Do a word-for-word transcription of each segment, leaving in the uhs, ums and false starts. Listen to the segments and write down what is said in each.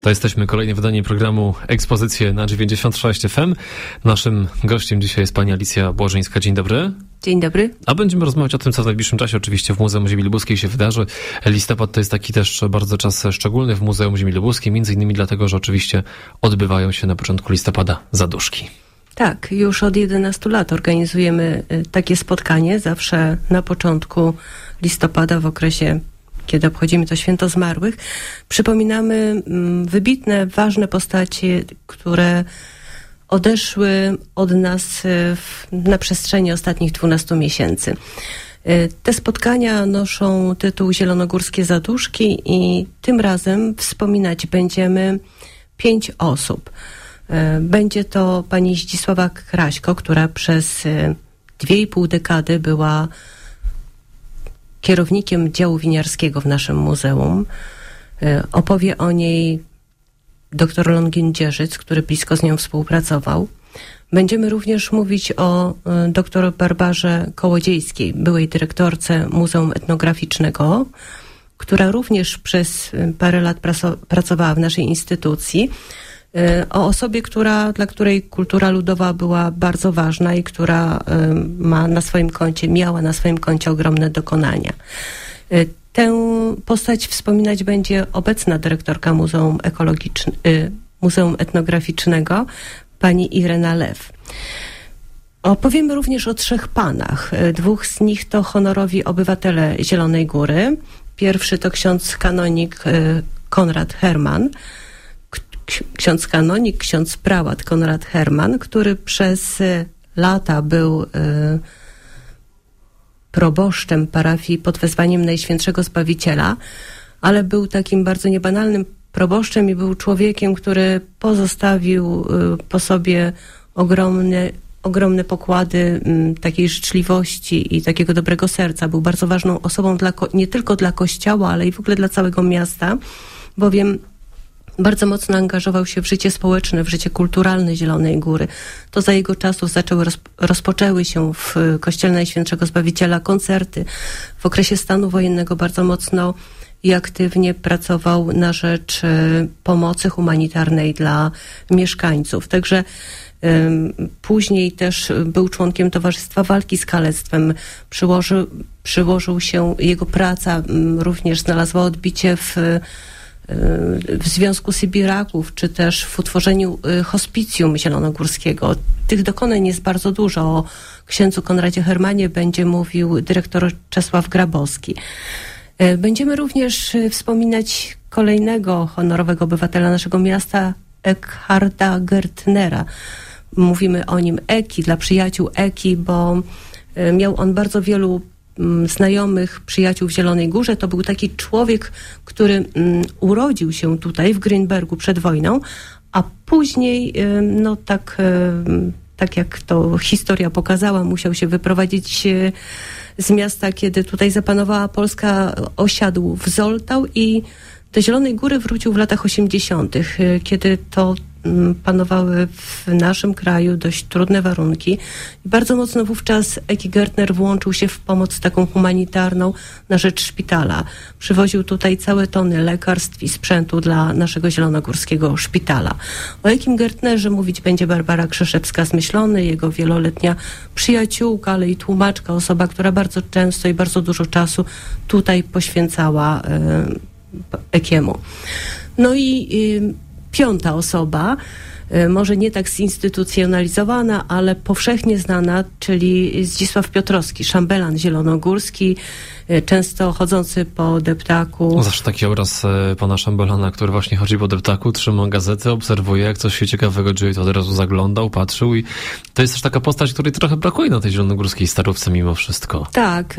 To jesteśmy, kolejne wydanie programu Ekspozycje na dziewięćdziesiąt sześć F M. Naszym gościem dzisiaj jest pani Alicja Błożyńska. Dzień dobry. Dzień dobry. A będziemy rozmawiać o tym, co w najbliższym czasie oczywiście w Muzeum Ziemi Lubuskiej się wydarzy. Listopad to jest taki też bardzo czas szczególny w Muzeum Ziemi Lubuskiej, między innymi dlatego, że oczywiście odbywają się na początku listopada zaduszki. Tak, już od jedenastu lat organizujemy takie spotkanie, zawsze na początku listopada w okresie, kiedy obchodzimy to Święto Zmarłych. Przypominamy wybitne, ważne postacie, które odeszły od nas w, na przestrzeni ostatnich dwunastu miesięcy. Te spotkania noszą tytuł Zielonogórskie Zaduszki i tym razem wspominać będziemy pięć osób. Będzie to pani Zdzisława Kraśko, która przez dwie i pół dekady była kierownikiem działu winiarskiego w naszym muzeum. Opowie o niej dr Longin-Dzierżyc, który blisko z nią współpracował. Będziemy również mówić o dr Barbarze Kołodziejskiej, byłej dyrektorce Muzeum Etnograficznego, która również przez parę lat pracowała w naszej instytucji. O osobie, która, dla której kultura ludowa była bardzo ważna i która ma na swoim koncie, miała na swoim koncie ogromne dokonania. Tę postać wspominać będzie obecna dyrektorka Muzeum Ekologiczne, Muzeum Etnograficznego, pani Irena Lew. Opowiemy również o trzech panach. Dwóch z nich to honorowi obywatele Zielonej Góry. Pierwszy to ksiądz kanonik Konrad Herman, ksiądz kanonik, ksiądz prałat Konrad Herman, który przez lata był y, proboszczem parafii pod wezwaniem Najświętszego Zbawiciela, ale był takim bardzo niebanalnym proboszczem i był człowiekiem, który pozostawił y, po sobie ogromne, ogromne pokłady y, takiej życzliwości i takiego dobrego serca. Był bardzo ważną osobą dla, nie tylko dla Kościoła, ale i w ogóle dla całego miasta, bowiem bardzo mocno angażował się w życie społeczne, w życie kulturalne Zielonej Góry. To za jego czasów zaczęły, rozpoczęły się w Kościele Najświętszego Zbawiciela koncerty. W okresie stanu wojennego bardzo mocno i aktywnie pracował na rzecz pomocy humanitarnej dla mieszkańców. Także um, później też był członkiem Towarzystwa Walki z Kalectwem. Przyłożył, przyłożył się, jego praca um, również znalazła odbicie w w Związku Sybiraków, czy też w utworzeniu hospicjum zielonogórskiego. Tych dokonań jest bardzo dużo. O księdzu Konradzie Hermanie będzie mówił dyrektor Czesław Grabowski. Będziemy również wspominać kolejnego honorowego obywatela naszego miasta, Eckharda Gertnera. Mówimy o nim Eki, dla przyjaciół Eki, bo miał on bardzo wielu znajomych, przyjaciół w Zielonej Górze. To był taki człowiek, który um, urodził się tutaj w Grünbergu przed wojną, a później, um, no tak, um, tak jak to historia pokazała, musiał się wyprowadzić um, z miasta, kiedy tutaj zapanowała Polska, osiadł w Zoltał i do Zielonej Góry wrócił w latach osiemdziesiątych, kiedy to panowały w naszym kraju dość trudne warunki i bardzo mocno wówczas Eki Gertner włączył się w pomoc taką humanitarną na rzecz szpitala. Przywoził tutaj całe tony lekarstw i sprzętu dla naszego zielonogórskiego szpitala. O Ekim Gertnerze mówić będzie Barbara Krzyszewska z Myślony, jego wieloletnia przyjaciółka, ale i tłumaczka, osoba, która bardzo często i bardzo dużo czasu tutaj poświęcała y, Ekiemu. No i y, Piąta osoba, może nie tak zinstytucjonalizowana, ale powszechnie znana, czyli Zdzisław Piotrowski, szambelan zielonogórski, często chodzący po deptaku. Zawsze taki obraz pana szambelana, który właśnie chodzi po deptaku, trzyma gazetę, obserwuje, jak coś się ciekawego dzieje, to od razu zaglądał, patrzył i to jest też taka postać, której trochę brakuje na tej zielonogórskiej starówce mimo wszystko. Tak.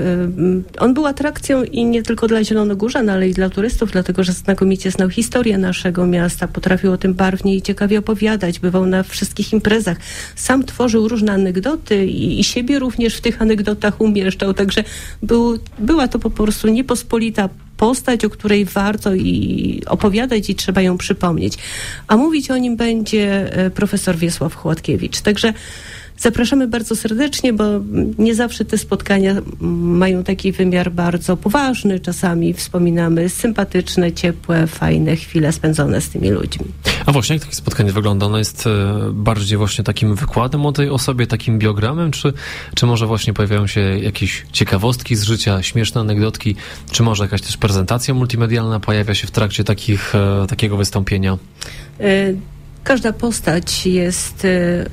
On był atrakcją i nie tylko dla Zielonogórzan, ale i dla turystów, dlatego że znakomicie znał historię naszego miasta, potrafił o tym barwnie i ciekawie opowiadać, bywał na wszystkich imprezach. Sam tworzył różne anegdoty i, i siebie również w tych anegdotach umieszczał, także był, była to po prostu niepospolita postać, o której warto i opowiadać i trzeba ją przypomnieć. A mówić o nim będzie profesor Wiesław Chłodkiewicz. Także Zapraszamy bardzo serdecznie, bo nie zawsze te spotkania mają taki wymiar bardzo poważny. Czasami wspominamy sympatyczne, ciepłe, fajne chwile spędzone z tymi ludźmi. A właśnie jak takie spotkanie wygląda? Ono jest bardziej właśnie takim wykładem o tej osobie, takim biogramem, czy, czy może właśnie pojawiają się jakieś ciekawostki z życia, śmieszne anegdotki, czy może jakaś też prezentacja multimedialna pojawia się w trakcie takich, takiego wystąpienia? Każda postać jest...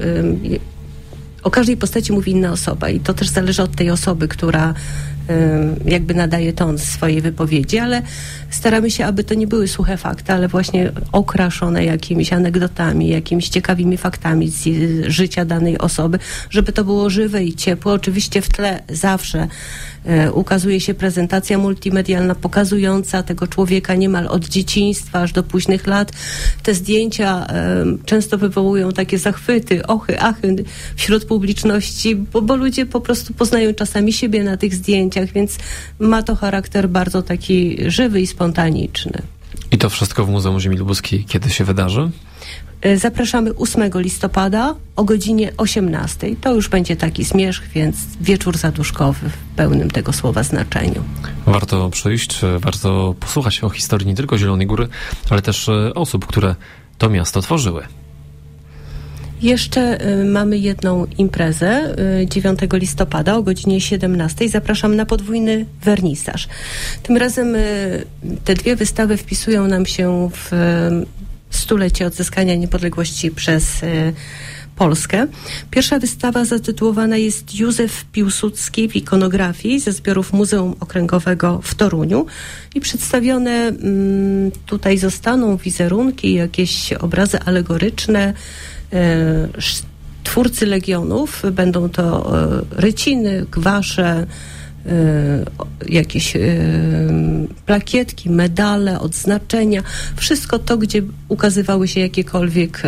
O każdej postaci mówi inna osoba i to też zależy od tej osoby, która jakby nadaje ton swojej wypowiedzi, ale staramy się, aby to nie były suche fakty, ale właśnie okraszone jakimiś anegdotami, jakimiś ciekawymi faktami z życia danej osoby, żeby to było żywe i ciepłe. Oczywiście w tle zawsze e, ukazuje się prezentacja multimedialna pokazująca tego człowieka niemal od dzieciństwa aż do późnych lat. Te zdjęcia e, często wywołują takie zachwyty, ochy, achy wśród publiczności, bo, bo ludzie po prostu poznają czasami siebie na tych zdjęciach, więc ma to charakter bardzo taki żywy i spontaniczny. I to wszystko w Muzeum Ziemi Lubuskiej kiedy się wydarzy? Zapraszamy ósmego listopada o godzinie osiemnastej. To już będzie taki zmierzch, więc wieczór zaduszkowy w pełnym tego słowa znaczeniu. Warto przyjść, warto posłuchać o historii nie tylko Zielonej Góry, ale też osób, które to miasto tworzyły. Jeszcze y, mamy jedną imprezę y, dziewiątego listopada o godzinie siedemnastej. Zapraszam na podwójny wernisaż. Tym razem y, te dwie wystawy wpisują nam się w y, stulecie odzyskania niepodległości przez y, Polskę. Pierwsza wystawa zatytułowana jest Józef Piłsudski w ikonografii ze zbiorów Muzeum Okręgowego w Toruniu i przedstawione mm, tutaj zostaną wizerunki, jakieś obrazy alegoryczne, twórcy Legionów. Będą to ryciny, gwasze, jakieś plakietki, medale, odznaczenia. Wszystko to, gdzie ukazywały się jakiekolwiek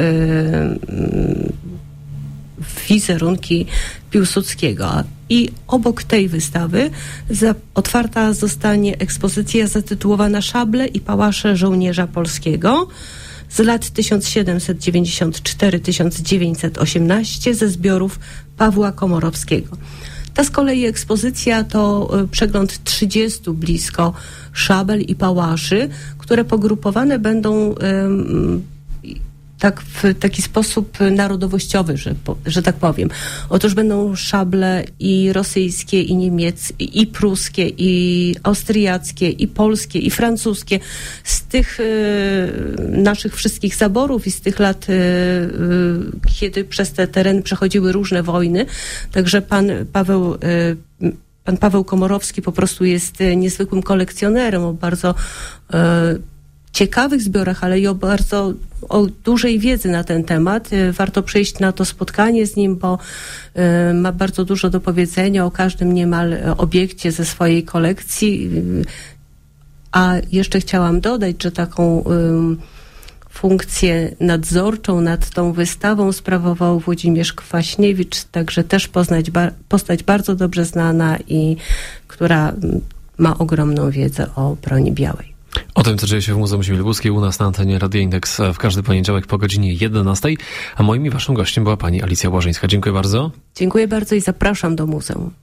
wizerunki Piłsudskiego. I obok tej wystawy za, otwarta zostanie ekspozycja zatytułowana Szable i pałasze żołnierza polskiego z lat tysiąc siedemset dziewięćdziesiąt cztery do tysiąc dziewięćset osiemnaście ze zbiorów Pawła Komorowskiego. Ta z kolei ekspozycja to przegląd trzydziestu blisko szabel i pałaszy, które pogrupowane będą um, tak w taki sposób narodowościowy, że, że tak powiem. Otóż będą szable i rosyjskie, i niemieckie, i pruskie, i austriackie, i polskie, i francuskie. Z tych y, naszych wszystkich zaborów i z tych lat, y, y, kiedy przez te tereny przechodziły różne wojny. Także pan Paweł y, Pan Paweł Komorowski po prostu jest niezwykłym kolekcjonerem o bardzo y, ciekawych zbiorach, ale i o bardzo o dużej wiedzy na ten temat. Warto przyjść na to spotkanie z nim, bo y, ma bardzo dużo do powiedzenia o każdym niemal obiekcie ze swojej kolekcji. A jeszcze chciałam dodać, że taką y, funkcję nadzorczą nad tą wystawą sprawował Włodzimierz Kwaśniewicz, także też poznać, ba, postać bardzo dobrze znana i która ma ogromną wiedzę o broni białej. O tym, co dzieje się w Muzeum Ziemi Lubuskiej, u nas na antenie Radia Indeks w każdy poniedziałek po godzinie jedenastej, a moim i waszym gościem była pani Alicja Błażyńska. Dziękuję bardzo. Dziękuję bardzo i zapraszam do muzeum.